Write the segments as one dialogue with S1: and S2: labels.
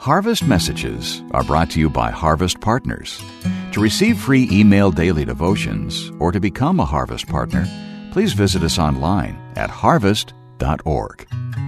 S1: Harvest Messages are brought to you by Harvest Partners. To receive free email daily devotions or to become a Harvest Partner, please visit us online at harvest.org.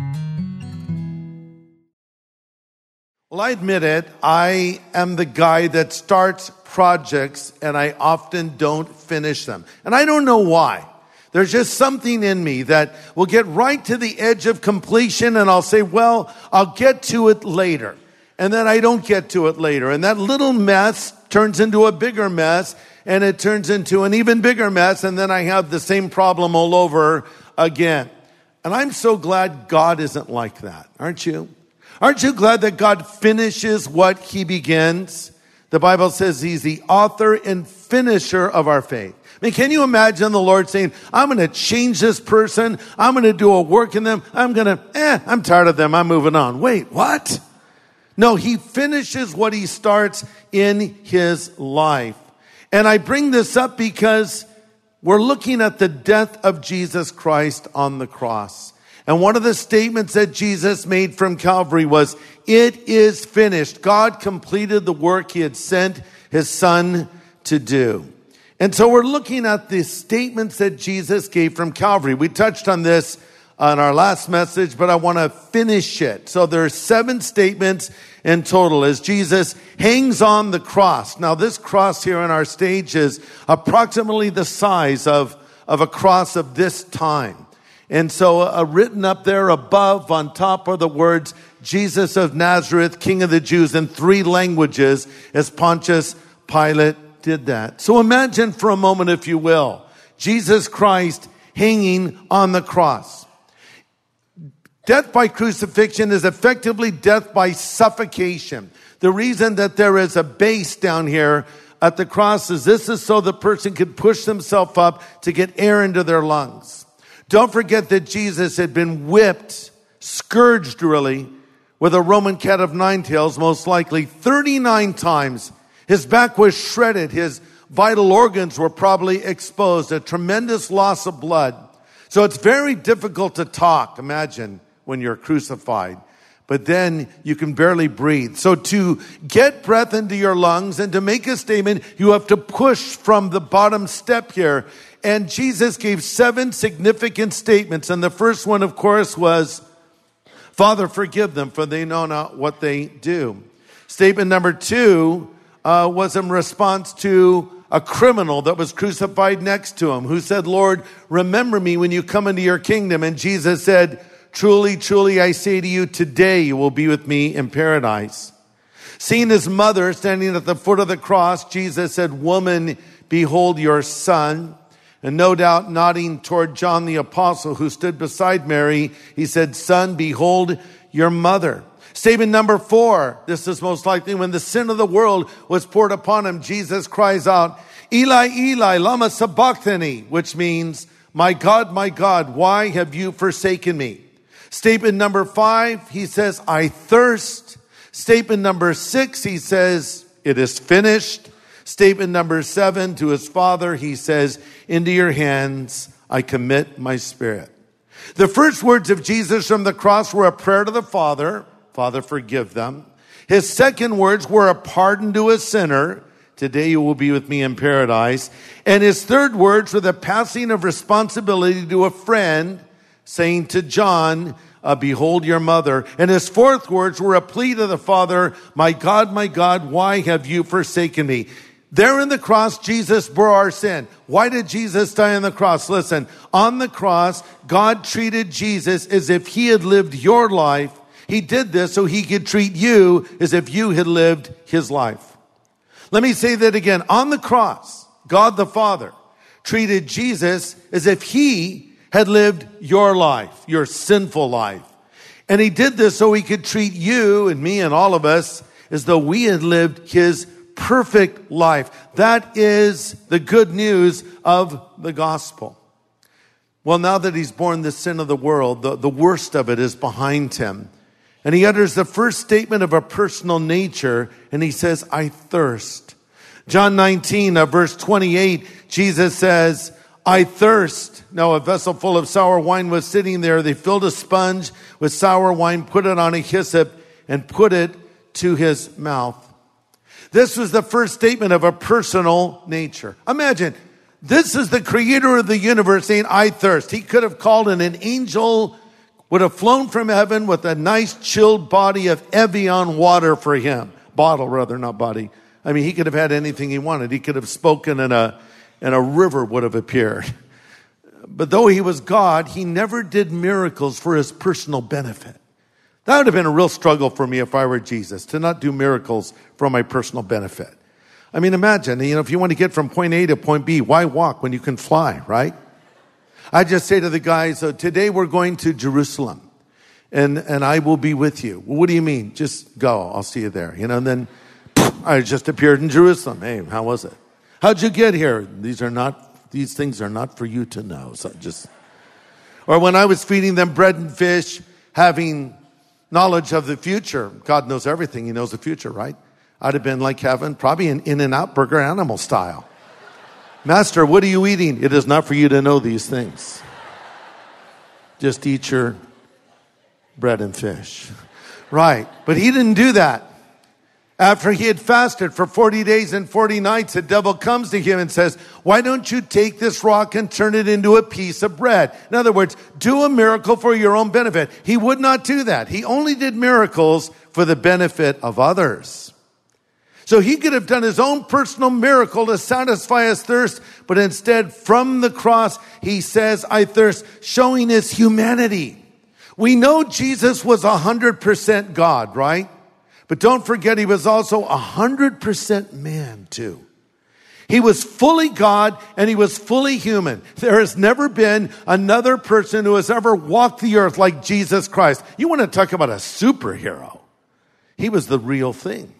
S2: Well, I admit it, I am the guy that starts projects and I often don't finish them. And I don't know why. There's just something in me that will get right to the edge of completion and I'll say, well, I'll get to it later. And then I don't get to it later. And that little mess turns into a bigger mess and it turns into an even bigger mess. And then I have the same problem all over again. And I'm so glad God isn't like that. Aren't you? Aren't you glad that God finishes what he begins? The Bible says he's the author and finisher of our faith. I mean, can you imagine the Lord saying, I'm going to change this person. I'm going to do a work in them. I'm tired of them. I'm moving on. Wait, what? No, he finishes what he starts in his life. And I bring this up because we're looking at the death of Jesus Christ on the cross. And one of the statements that Jesus made from Calvary was, it is finished. God completed the work he had sent his son to do. And so we're looking at the statements that Jesus gave from Calvary. We touched on this on our last message, but I want to finish it. So there are 7 statements in total as Jesus hangs on the cross. Now this cross here on our stage is approximately the size of a cross of this time. And so written up there above on top are the words, Jesus of Nazareth, King of the Jews, in 3 languages as Pontius Pilate did that. So imagine for a moment, if you will, Jesus Christ hanging on the cross. Death by crucifixion is effectively death by suffocation. The reason that there is a base down here at the cross is this is so the person could push themselves up to get air into their lungs. Don't forget that Jesus had been whipped, scourged really, with a Roman cat of 9 tails, most likely 39 times. His back was shredded. His vital organs were probably exposed, a tremendous loss of blood. So it's very difficult to talk, imagine, when you're crucified. But then you can barely breathe. So to get breath into your lungs and to make a statement, you have to push from the bottom step here. And Jesus gave 7 significant statements. And the first one, of course, was, Father, forgive them, for they know not what they do. Statement number 2 was in response to a criminal that was crucified next to him, who said, Lord, remember me when you come into your kingdom. And Jesus said, truly, truly, I say to you, today you will be with me in paradise. Seeing his mother standing at the foot of the cross, Jesus said, woman, behold your son. And no doubt nodding toward John the apostle who stood beside Mary, he said, son, behold your mother. Statement number 4, this is most likely when the sin of the world was poured upon him, Jesus cries out, Eli, Eli, lama sabachthani, which means, my God, why have you forsaken me? Statement number 5, he says, I thirst. Statement number 6, he says, it is finished. Statement number 7, to his Father, he says, into your hands I commit my spirit. The first words of Jesus from the cross were a prayer to the Father, Father, forgive them. His second words were a pardon to a sinner, today you will be with me in paradise. And his third words were the passing of responsibility to a friend, saying to John, behold your mother. And his fourth words were a plea to the Father, my God, why have you forsaken me? There in the cross, Jesus bore our sin. Why did Jesus die on the cross? Listen, on the cross, God treated Jesus as if he had lived your life. He did this so he could treat you as if you had lived his life. Let me say that again. On the cross, God the Father treated Jesus as if he had lived your life, your sinful life. And he did this so he could treat you and me and all of us as though we had lived his perfect life. That is the good news of the gospel. Well, now that he's borne the sin of the world, the worst of it is behind him. And he utters the first statement of a personal nature, and he says, I thirst. John 19, verse 28, Jesus says, I thirst. Now a vessel full of sour wine was sitting there. They filled a sponge with sour wine, put it on a hyssop, and put it to his mouth. This was the first statement of a personal nature. Imagine, this is the creator of the universe saying, I thirst. He could have called in an angel, would have flown from heaven with a nice chilled body of Evian water for him. Bottle rather, not body. I mean, he could have had anything he wanted. He could have spoken and a river would have appeared. But though he was God, he never did miracles for his personal benefit. That would have been a real struggle for me if I were Jesus, to not do miracles for my personal benefit. I mean, imagine, if you want to get from point A to point B, why walk when you can fly, right? I just say to the guys, today we're going to Jerusalem and I will be with you. Well, what do you mean? Just go. I'll see you there. And then I just appeared in Jerusalem. Hey, how was it? How'd you get here? These things are not for you to know. Or when I was feeding them bread and fish, having knowledge of the future. God knows everything. He knows the future, right? I'd have been like heaven, probably an In-N-Out burger animal style. Master, what are you eating? It is not for you to know these things. Just eat your bread and fish. Right. But he didn't do that. After he had fasted for 40 days and 40 nights, the devil comes to him and says, why don't you take this rock and turn it into a piece of bread? In other words, do a miracle for your own benefit. He would not do that. He only did miracles for the benefit of others. So he could have done his own personal miracle to satisfy his thirst, but instead from the cross, he says, I thirst, showing his humanity. We know Jesus was 100% God, right? But don't forget, he was also 100% man too. He was fully God and he was fully human. There has never been another person who has ever walked the earth like Jesus Christ. You want to talk about a superhero. He was the real thing.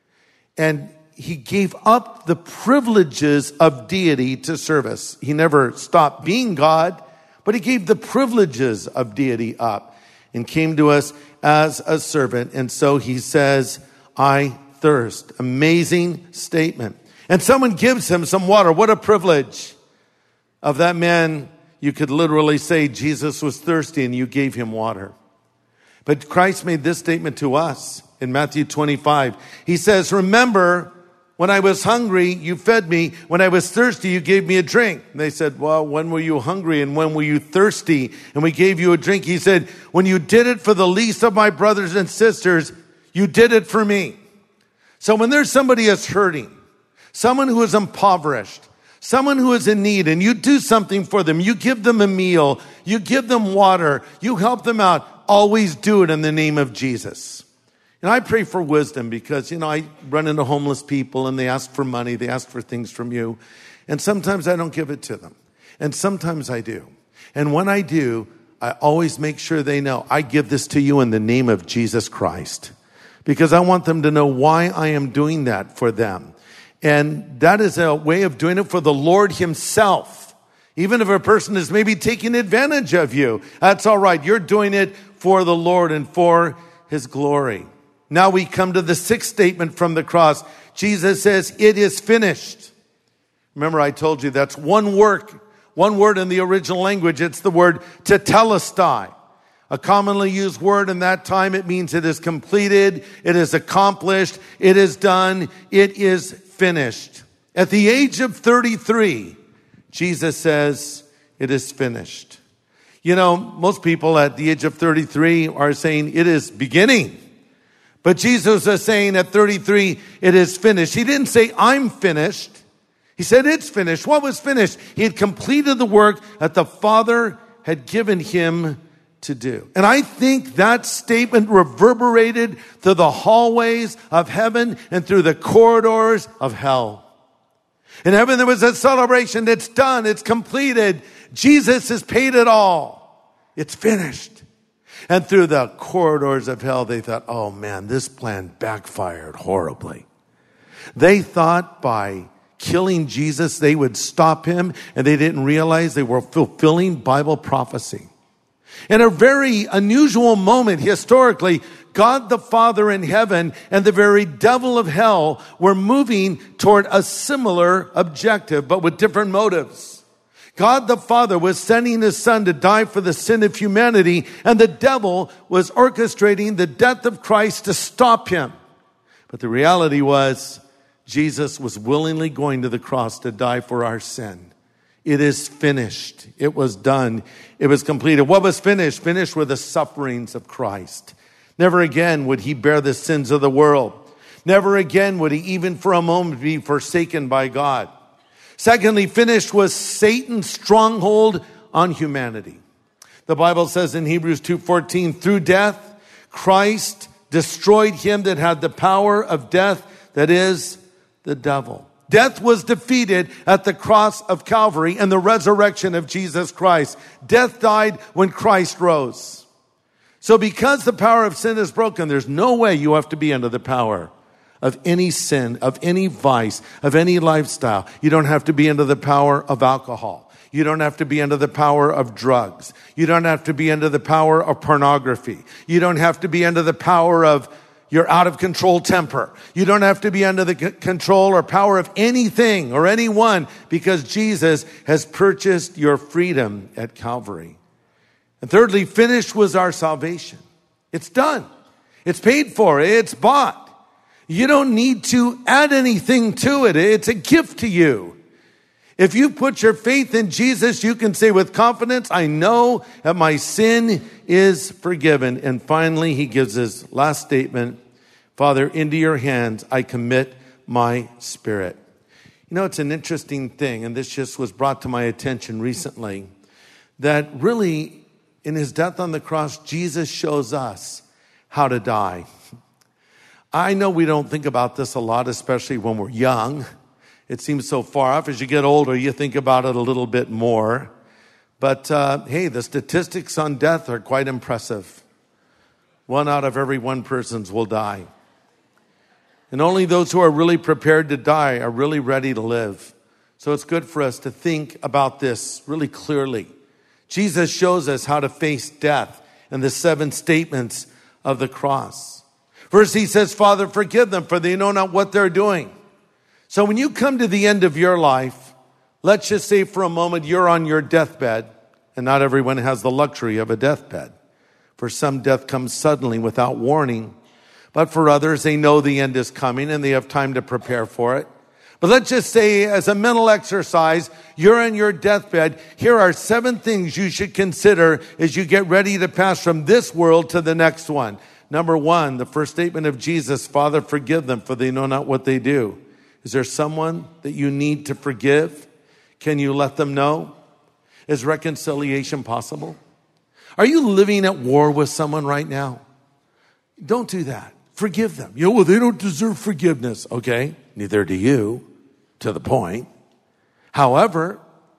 S2: And he gave up the privileges of deity to service. He never stopped being God, but he gave the privileges of deity up and came to us as a servant. And so he says, I thirst. Amazing statement. And someone gives him some water. What a privilege. Of that man, you could literally say Jesus was thirsty and you gave him water. But Christ made this statement to us in Matthew 25. He says, remember, when I was hungry, you fed me. When I was thirsty, you gave me a drink. And they said, well, when were you hungry and when were you thirsty? And we gave you a drink. He said, when you did it for the least of my brothers and sisters, you did it for me. So when there's somebody that's hurting, someone who is impoverished, someone who is in need, and you do something for them, you give them a meal, you give them water, you help them out, always do it in the name of Jesus. And I pray for wisdom because, I run into homeless people and they ask for money. They ask for things from you. And sometimes I don't give it to them. And sometimes I do. And when I do, I always make sure they know I give this to you in the name of Jesus Christ. Because I want them to know why I am doing that for them. And that is a way of doing it for the Lord himself. Even if a person is maybe taking advantage of you, that's all right. You're doing it for the Lord and for his glory. Now we come to the sixth statement from the cross. Jesus says, it is finished. Remember, I told you that's one word in the original language. It's the word tetelestai. A commonly used word in that time. It means it is completed. It is accomplished. It is done. It is finished. At the age of 33, Jesus says, it is finished. Most people at the age of 33 are saying it is beginning. But Jesus is saying at 33, it is finished. He didn't say, I'm finished. He said, it's finished. What was finished? He had completed the work that the Father had given him to do. And I think that statement reverberated through the hallways of heaven and through the corridors of hell. In heaven, there was a celebration. It's done. It's completed. Jesus has paid it all. It's finished. And through the corridors of hell, they thought, oh man, this plan backfired horribly. They thought by killing Jesus, they would stop him, and they didn't realize they were fulfilling Bible prophecy. In a very unusual moment historically, God the Father in heaven and the very devil of hell were moving toward a similar objective, but with different motives. God the Father was sending his Son to die for the sin of humanity, and the devil was orchestrating the death of Christ to stop him. But the reality was, Jesus was willingly going to the cross to die for our sin. It is finished. It was done. It was completed. What was finished? Finished were the sufferings of Christ. Never again would he bear the sins of the world. Never again would he even for a moment be forsaken by God. Secondly, finished was Satan's stronghold on humanity. The Bible says in Hebrews 2:14, through death, Christ destroyed him that had the power of death, that is, the devil. Death was defeated at the cross of Calvary and the resurrection of Jesus Christ. Death died when Christ rose. So because the power of sin is broken, there's no way you have to be under the power of any sin, of any vice, of any lifestyle. You don't have to be under the power of alcohol. You don't have to be under the power of drugs. You don't have to be under the power of pornography. You don't have to be under the power of your out of control temper. You don't have to be under the control or power of anything or anyone, because Jesus has purchased your freedom at Calvary. And thirdly, finished was our salvation. It's done. It's paid for. It's bought. You don't need to add anything to it. It's a gift to you. If you put your faith in Jesus, you can say with confidence, I know that my sin is forgiven. And finally, he gives his last statement, Father, into your hands I commit my spirit. You know, it's an interesting thing, and this just was brought to my attention recently, that really in his death on the cross, Jesus shows us how to die. I know we don't think about this a lot, especially when we're young. It seems so far off. As you get older, you think about it a little bit more. But hey, the statistics on death are quite impressive. 1 out of every 1 persons will die. And only those who are really prepared to die are really ready to live. So it's good for us to think about this really clearly. Jesus shows us how to face death in the 7 statements of the cross. First, he says, Father, forgive them, for they know not what they're doing. So when you come to the end of your life, let's just say for a moment you're on your deathbed, and not everyone has the luxury of a deathbed. For some, death comes suddenly without warning. But for others, they know the end is coming and they have time to prepare for it. But let's just say, as a mental exercise, you're on your deathbed. Here are 7 things you should consider as you get ready to pass from this world to the next one. Number 1, the first statement of Jesus, Father, forgive them, for they know not what they do. Is there someone that you need to forgive? Can you let them know? Is reconciliation possible? Are you living at war with someone right now? Don't do that. Forgive them. Well, they don't deserve forgiveness. Okay, neither do you, to the point. However,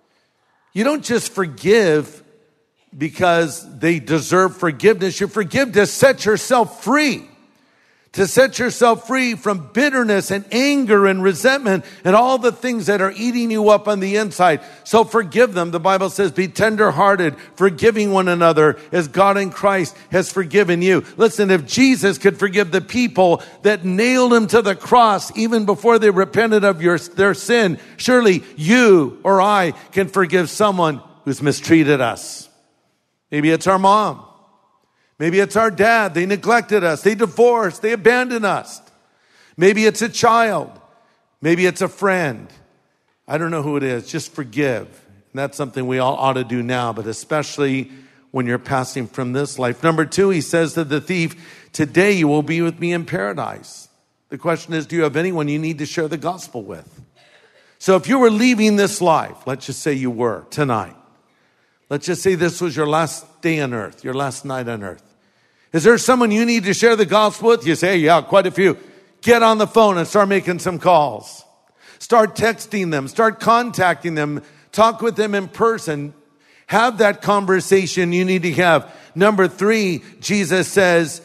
S2: you don't just forgive because they deserve forgiveness. You forgive to set yourself free. To set yourself free from bitterness and anger and resentment and all the things that are eating you up on the inside. So forgive them. The Bible says, be tenderhearted, forgiving one another as God in Christ has forgiven you. Listen, if Jesus could forgive the people that nailed him to the cross even before they repented of their sin, surely you or I can forgive someone who's mistreated us. Maybe it's our mom. Maybe it's our dad. They neglected us. They divorced. They abandoned us. Maybe it's a child. Maybe it's a friend. I don't know who it is. Just forgive. And that's something we all ought to do now, but especially when you're passing from this life. Number 2, he says to the thief, today you will be with me in paradise. The question is, do you have anyone you need to share the gospel with? So if you were leaving this life, let's just say you were tonight. Let's just say this was your last day on earth, your last night on earth. Is there someone you need to share the gospel with? You say, yeah, quite a few. Get on the phone and start making some calls. Start texting them. Start contacting them. Talk with them in person. Have that conversation you need to have. Number 3, Jesus says,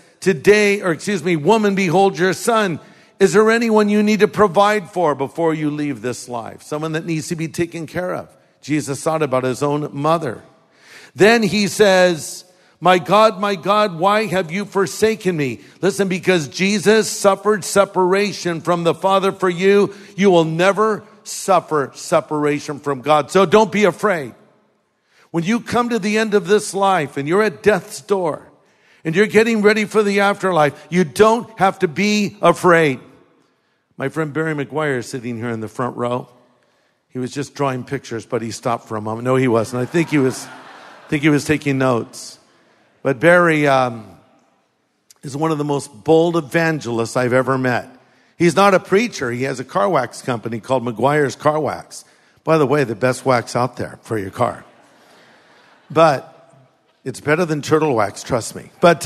S2: woman, behold your son. Is there anyone you need to provide for before you leave this life? Someone that needs to be taken care of. Jesus thought about his own mother. Then he says, my God, why have you forsaken me? Listen, because Jesus suffered separation from the Father for you, you will never suffer separation from God. So don't be afraid. When you come to the end of this life and you're at death's door and you're getting ready for the afterlife, you don't have to be afraid. My friend Barry McGuire is sitting here in the front row. He was just drawing pictures, but he stopped for a moment. No, he wasn't. I think he was taking notes. But Barry is one of the most bold evangelists I've ever met. He's not a preacher. He has a car wax company called McGuire's Car Wax. By the way, the best wax out there for your car. But it's better than turtle wax, trust me. But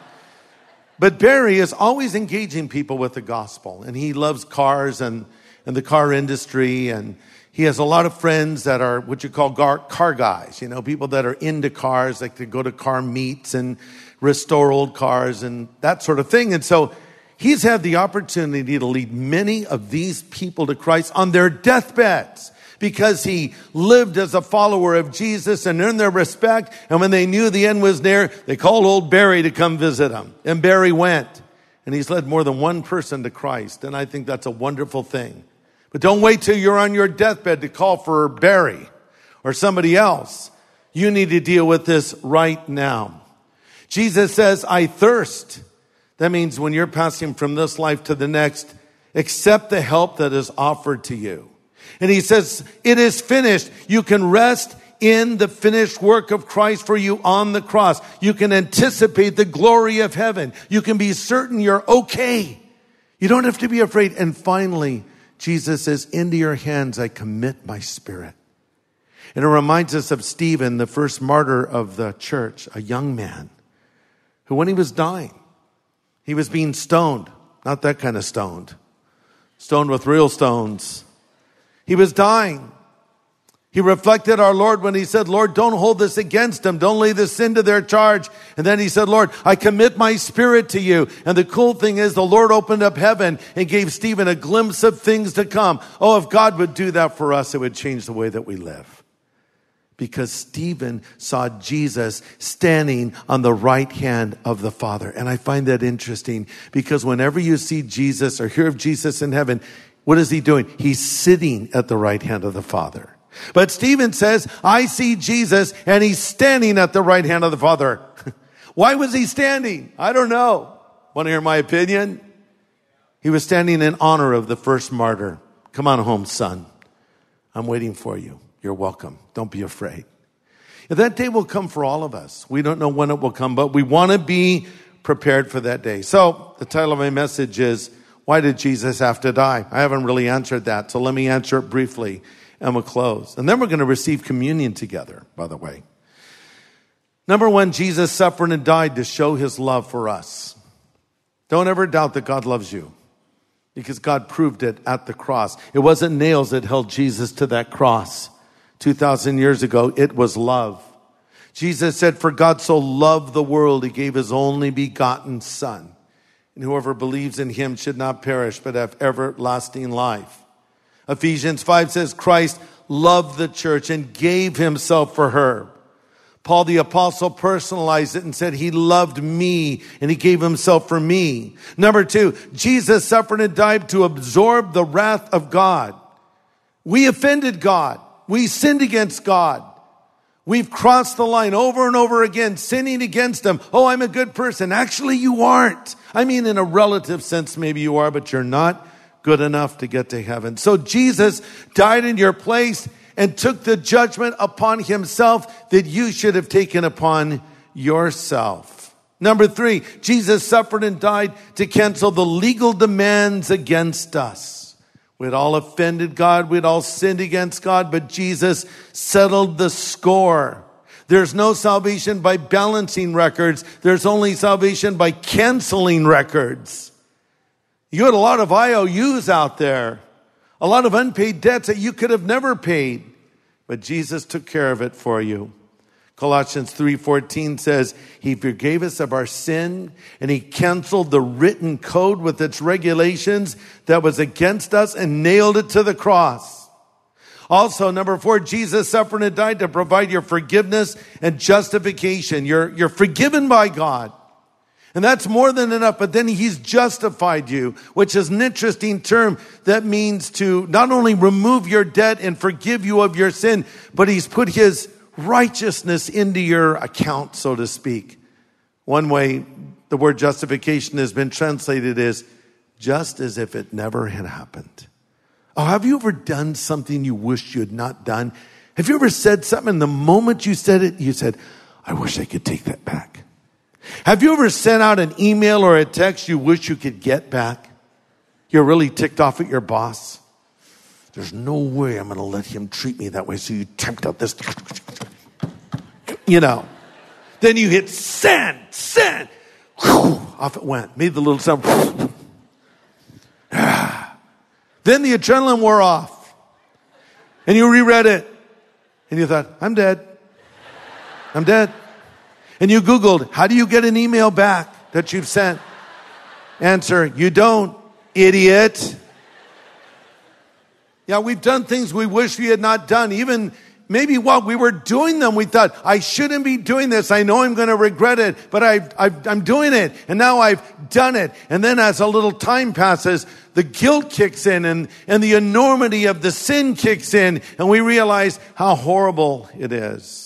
S2: Barry is always engaging people with the gospel. And he loves cars and the car industry. And he has a lot of friends that are what you call car guys. You know, people that are into cars, like to go to car meets and restore old cars and that sort of thing. And so he's had the opportunity to lead many of these people to Christ on their deathbeds because he lived as a follower of Jesus and earned their respect. And when they knew the end was near, they called old Barry to come visit him. And Barry went. And he's led more than one person to Christ. And I think that's a wonderful thing. But don't wait till you're on your deathbed to call for Barry or somebody else. You need to deal with this right now. Jesus says, I thirst. That means when you're passing from this life to the next, accept the help that is offered to you. And he says, it is finished. You can rest in the finished work of Christ for you on the cross. You can anticipate the glory of heaven. You can be certain you're okay. You don't have to be afraid. And finally, Jesus says, into your hands I commit my spirit. And it reminds us of Stephen, the first martyr of the church, a young man who, when he was dying, he was being stoned. Not that kind of stoned. Stoned with real stones. He was dying. He reflected our Lord when he said, Lord, don't hold this against them. Don't lay this sin to their charge. And then he said, Lord, I commit my spirit to you. And the cool thing is the Lord opened up heaven and gave Stephen a glimpse of things to come. Oh, if God would do that for us, it would change the way that we live. Because Stephen saw Jesus standing on the right hand of the Father. And I find that interesting because whenever you see Jesus or hear of Jesus in heaven, what is he doing? He's sitting at the right hand of the Father. But Stephen says, I see Jesus and he's standing at the right hand of the Father. Why was he standing? I don't know. Want to hear my opinion? He was standing in honor of the first martyr. Come on home, son. I'm waiting for you. You're welcome. Don't be afraid. That day will come for all of us. We don't know when it will come, but we want to be prepared for that day. So the title of my message is, why did Jesus have to die? I haven't really answered that, so let me answer it briefly and we'll close. And then we're going to receive communion together, by the way. Number one, Jesus suffered and died to show his love for us. Don't ever doubt that God loves you, because God proved it at the cross. It wasn't nails that held Jesus to that cross. 2,000 years ago, it was love. Jesus said, for God so loved the world, he gave his only begotten Son. And whoever believes in him should not perish, but have everlasting life. Ephesians 5 says, Christ loved the church and gave himself for her. Paul the apostle personalized it and said, he loved me and he gave himself for me. Number two, Jesus suffered and died to absorb the wrath of God. We offended God. We sinned against God. We've crossed the line over and over again, sinning against him. Oh, I'm a good person. Actually, you aren't. I mean, in a relative sense, maybe you are, but you're not good enough to get to heaven. So Jesus died in your place and took the judgment upon himself that you should have taken upon yourself. Number three, Jesus suffered and died to cancel the legal demands against us. We'd all offended God. We'd all sinned against God, but Jesus settled the score. There's no salvation by balancing records. There's only salvation by canceling records. You had a lot of IOUs out there, a lot of unpaid debts that you could have never paid, but Jesus took care of it for you. Colossians 3:14 says, he forgave us of our sin and he canceled the written code with its regulations that was against us and nailed it to the cross. Also, number four, Jesus suffered and died to provide your forgiveness and justification. You're forgiven by God. And that's more than enough, but then he's justified you, which is an interesting term that means to not only remove your debt and forgive you of your sin, but he's put his righteousness into your account, so to speak. One way the word justification has been translated is just as if it never had happened. Oh, have you ever done something you wished you had not done? Have you ever said something and the moment you said it, you said, I wish I could take that back? Have you ever sent out an email or a text you wish you could get back? You're really ticked off at your boss. There's no way I'm going to let him treat me that way. So you typed out this, Then you hit send. Whew, off it went. Made the little sound. Then the adrenaline wore off. And you reread it. And you thought, I'm dead. And you Googled, how do you get an email back that you've sent? Answer, you don't, idiot. Yeah, we've done things we wish we had not done. Even maybe while we were doing them, we thought, I shouldn't be doing this. I know I'm going to regret it, but I'm doing it. And now I've done it. And then as a little time passes, the guilt kicks in and the enormity of the sin kicks in. And we realize how horrible it is.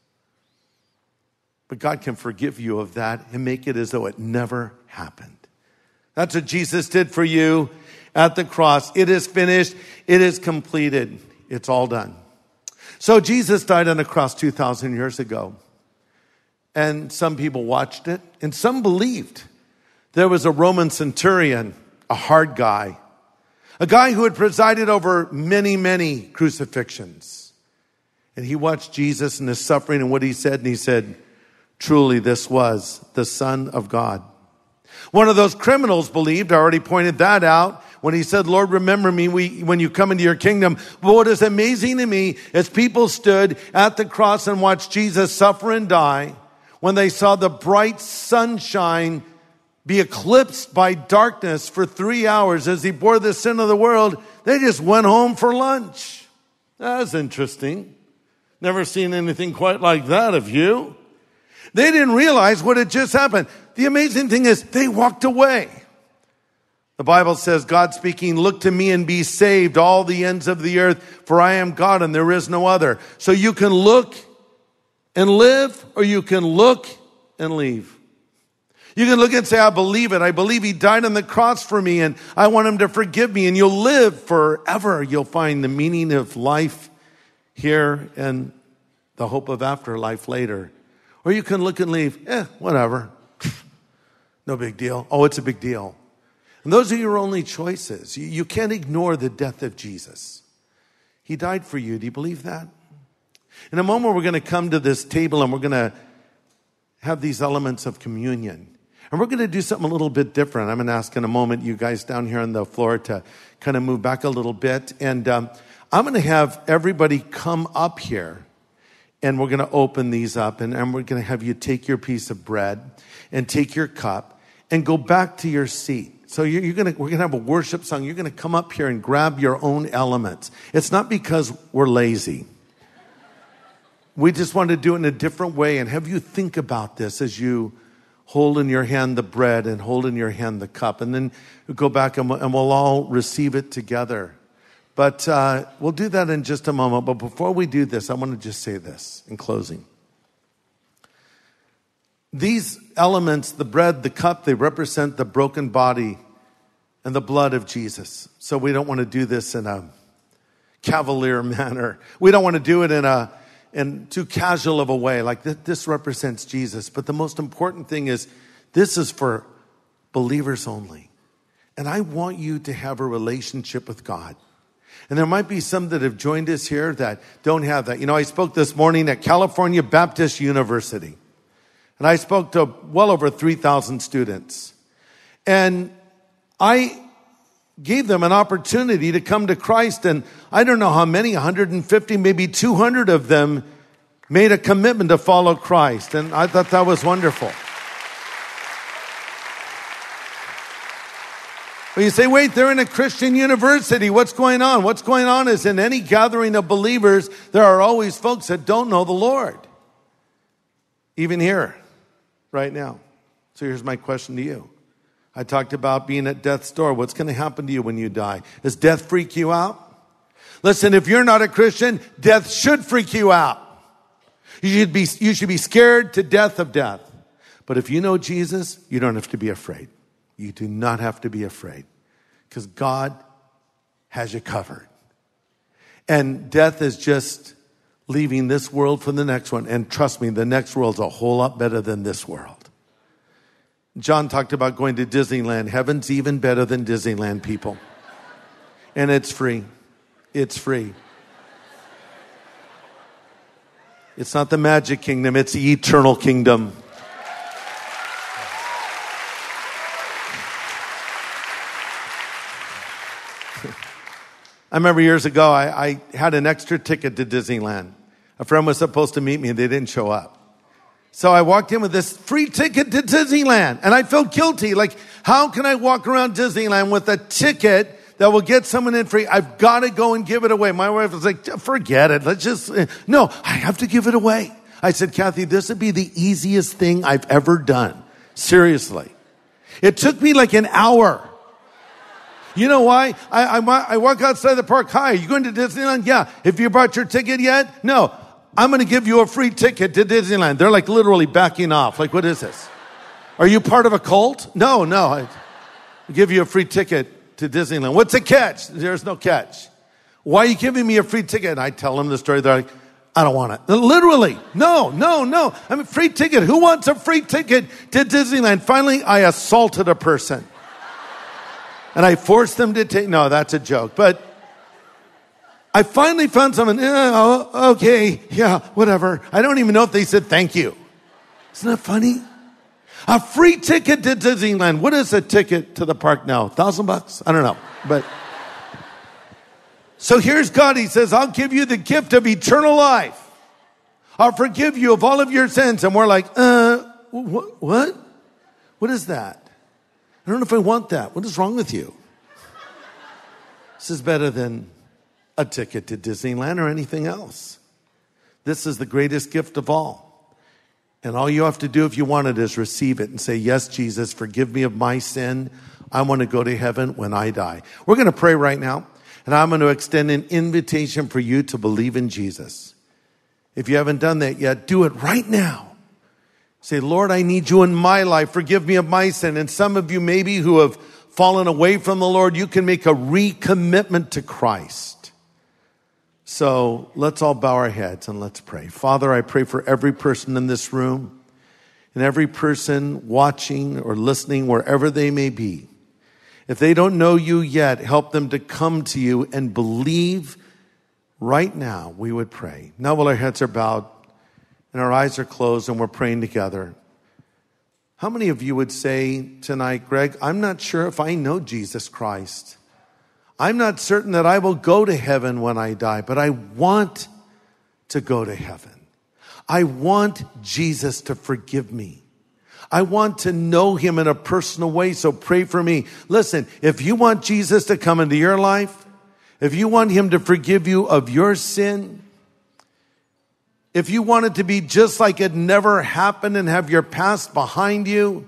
S2: But God can forgive you of that and make it as though it never happened. That's what Jesus did for you at the cross. It is finished. It is completed. It's all done. So Jesus died on the cross 2,000 years ago. And some people watched it and some believed. There was a Roman centurion, a hard guy, a guy who had presided over many, many crucifixions. And he watched Jesus and his suffering and what he said, and he said, truly, this was the Son of God. One of those criminals believed, I already pointed that out, when he said, Lord, remember me when you come into your kingdom. But what is amazing to me is people stood at the cross and watched Jesus suffer and die. When they saw the bright sunshine be eclipsed by darkness for 3 hours as he bore the sin of the world, they just went home for lunch. That was interesting. Never seen anything quite like that, have you? They didn't realize what had just happened. The amazing thing is they walked away. The Bible says, God speaking, look to me and be saved, all the ends of the earth, for I am God and there is no other. So you can look and live, or you can look and leave. You can look and say, I believe it. I believe he died on the cross for me and I want him to forgive me. And you'll live forever. You'll find the meaning of life here and the hope of afterlife later. Or you can look and leave, whatever. No big deal. Oh, it's a big deal. And those are your only choices. You can't ignore the death of Jesus. He died for you. Do you believe that? In a moment, we're going to come to this table and we're going to have these elements of communion. And we're going to do something a little bit different. I'm going to ask in a moment you guys down here on the floor to kind of move back a little bit. And I'm going to have everybody come up here. And we're going to open these up and we're going to have you take your piece of bread and take your cup and go back to your seat. So we're going to have a worship song. You're going to come up here and grab your own elements. It's not because we're lazy. We just want to do it in a different way and have you think about this as you hold in your hand the bread and hold in your hand the cup. And then we'll go back and we'll all receive it together. But we'll do that in just a moment. But before we do this, I want to just say this in closing. These elements, the bread, the cup, they represent the broken body and the blood of Jesus. So we don't want to do this in a cavalier manner. We don't want to do it in too casual of a way. Like this represents Jesus. But the most important thing is this is for believers only. And I want you to have a relationship with God. And there might be some that have joined us here that don't have that. You know, I spoke this morning at California Baptist University. And I spoke to well over 3,000 students. And I gave them an opportunity to come to Christ. And I don't know how many, 150, maybe 200 of them made a commitment to follow Christ. And I thought that was wonderful. Well, you say, wait, they're in a Christian university. What's going on? What's going on is in any gathering of believers, there are always folks that don't know the Lord. Even here, right now. So here's my question to you. I talked about being at death's door. What's going to happen to you when you die? Does death freak you out? Listen, if you're not a Christian, death should freak you out. You should be scared to death of death. But if you know Jesus, you don't have to be afraid. You do not have to be afraid. because God has you covered. And death is just leaving this world for the next one. And trust me, the next world's a whole lot better than this world. John talked about going to Disneyland. Heaven's even better than Disneyland, people. And it's free. It's free. It's not the magic kingdom, it's the eternal kingdom. I remember years ago, I had an extra ticket to Disneyland. A friend was supposed to meet me and they didn't show up. So I walked in with this free ticket to Disneyland and I felt guilty. Like, how can I walk around Disneyland with a ticket that will get someone in free? I've got to go and give it away. My wife was like, forget it. No, I have to give it away. I said, Kathy, this would be the easiest thing I've ever done. Seriously. It took me like an hour. You know why? I walk outside the park. Hi, are you going to Disneyland? Yeah. Have you bought your ticket yet? No. I'm going to give you a free ticket to Disneyland. They're like literally backing off. Like, what is this? Are you part of a cult? No. I give you a free ticket to Disneyland. What's the catch? There's no catch. Why are you giving me a free ticket? And I tell them the story. They're like, I don't want it. Literally. No. I'm a free ticket. Who wants a free ticket to Disneyland? Finally, I assaulted a person. And I forced them to take, no, that's a joke. But I finally found someone, okay, yeah, whatever. I don't even know if they said thank you. Isn't that funny? A free ticket to Disneyland. What is a ticket to the park now? $1,000? I don't know. But so here's God. He says, I'll give you the gift of eternal life. I'll forgive you of all of your sins. And we're like, what? What is that? I don't know if I want that. What is wrong with you? This is better than a ticket to Disneyland or anything else. This is the greatest gift of all. And all you have to do if you want it is receive it and say, yes, Jesus, forgive me of my sin. I want to go to heaven when I die. We're going to pray right now. And I'm going to extend an invitation for you to believe in Jesus. If you haven't done that yet, do it right now. Say, Lord, I need you in my life. Forgive me of my sin. And some of you maybe who have fallen away from the Lord, you can make a recommitment to Christ. So let's all bow our heads and let's pray. Father, I pray for every person in this room and every person watching or listening wherever they may be. If they don't know you yet, help them to come to you and believe right now, we would pray. Now while our heads are bowed, and our eyes are closed and we're praying together. How many of you would say tonight, Greg, I'm not sure if I know Jesus Christ. I'm not certain that I will go to heaven when I die, but I want to go to heaven. I want Jesus to forgive me. I want to know him in a personal way, so pray for me. Listen, if you want Jesus to come into your life, if you want him to forgive you of your sin, if you want it to be just like it never happened and have your past behind you,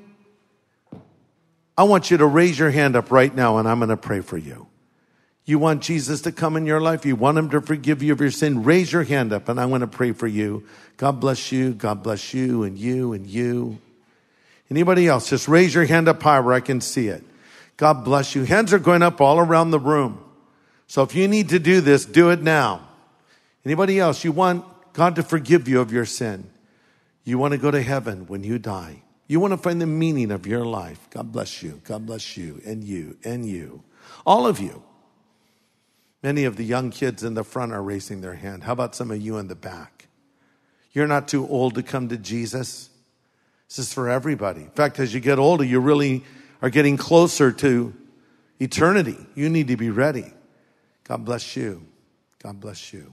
S2: I want you to raise your hand up right now and I'm going to pray for you. You want Jesus to come in your life? You want him to forgive you of your sin? Raise your hand up and I'm going to pray for you. God bless you. God bless you and you and you. Anybody else? Just raise your hand up high where I can see it. God bless you. Hands are going up all around the room. So if you need to do this, do it now. Anybody else? You want God to forgive you of your sin. You want to go to heaven when you die. You want to find the meaning of your life. God bless you. God bless you and you and you. All of you. Many of the young kids in the front are raising their hand. How about some of you in the back? You're not too old to come to Jesus. This is for everybody. In fact, as you get older, you really are getting closer to eternity. You need to be ready. God bless you. God bless you.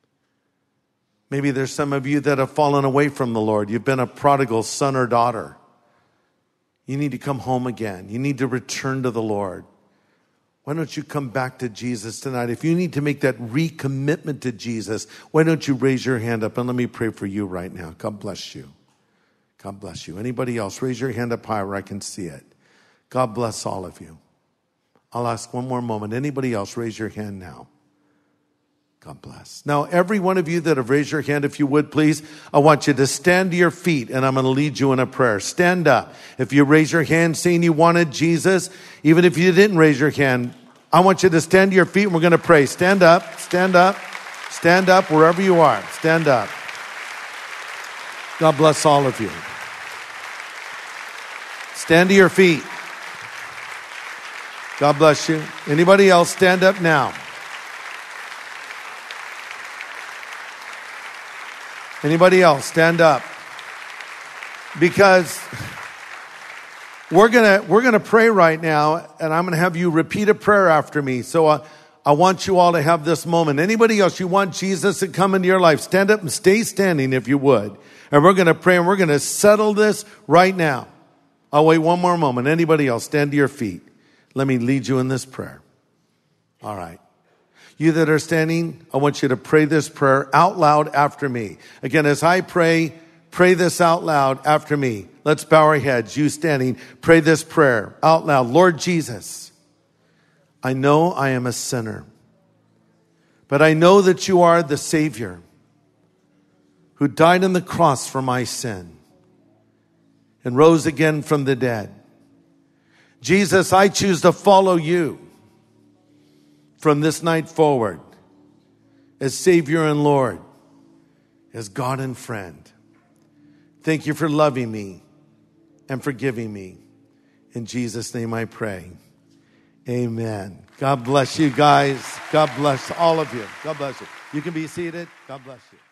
S2: Maybe there's some of you that have fallen away from the Lord. You've been a prodigal son or daughter. You need to come home again. You need to return to the Lord. Why don't you come back to Jesus tonight? If you need to make that recommitment to Jesus, why don't you raise your hand up and let me pray for you right now. God bless you. God bless you. Anybody else? Raise your hand up high where I can see it. God bless all of you. I'll ask one more moment. Anybody else? Raise your hand now. God bless. Now, every one of you that have raised your hand, if you would, please, I want you to stand to your feet, and I'm going to lead you in a prayer. Stand up. If you raise your hand saying you wanted Jesus, even if you didn't raise your hand, I want you to stand to your feet, and we're going to pray. Stand up, stand up, stand up wherever you are. Stand up. God bless all of you. Stand to your feet. God bless you. Anybody else, stand up now. Anybody else, stand up. Because we're gonna pray right now, and I'm gonna have you repeat a prayer after me. So I want you all to have this moment. Anybody else, you want Jesus to come into your life, stand up and stay standing if you would. And we're gonna pray, and we're gonna settle this right now. I'll wait one more moment. Anybody else, stand to your feet. Let me lead you in this prayer. All right. You that are standing, I want you to pray this prayer out loud after me. Again, as I pray this out loud after me. Let's bow our heads. You standing, pray this prayer out loud. Lord Jesus, I know I am a sinner, but I know that you are the Savior who died on the cross for my sin and rose again from the dead. Jesus, I choose to follow you from this night forward as Savior and Lord, as God and friend. Thank you for loving me and forgiving me. In Jesus' name I pray. Amen. God bless you guys. God bless all of you. God bless you. You can be seated. God bless you.